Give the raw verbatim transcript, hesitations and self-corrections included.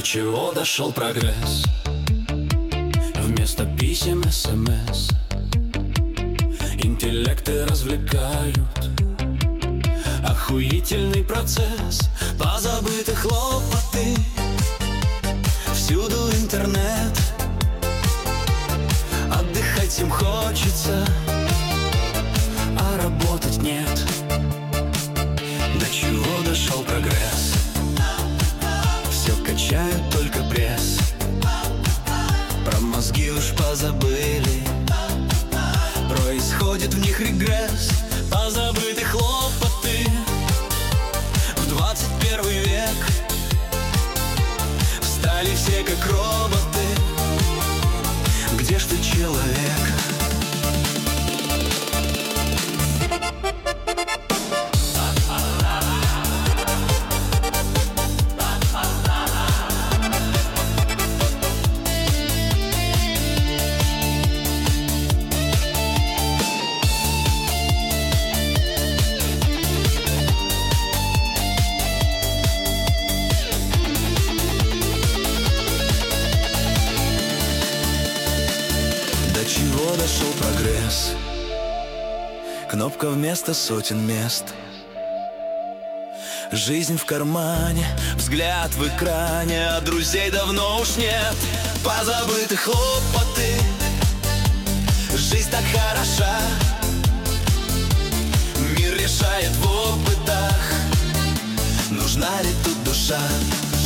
До чего дошел прогресс? Вместо писем СМС интеллекты развлекают. Охуительный процесс, позабыты хлопоты. Всюду интернет, отдыхать им хочется, а работать нет. До чего дошел прогресс? Все качают только пресс. Про мозги уж позабыли, происходит в них регресс. Позабыты хлопоты в двадцать первый век. Стали все как роботы. Где ж ты, человек? До чего дошел прогресс? Кнопка вместо сотен мест. Жизнь в кармане, взгляд в экране, а друзей давно уж нет. Позабыты хлопоты, жизнь так хороша. Мир решает в опытах, нужна ли тут душа.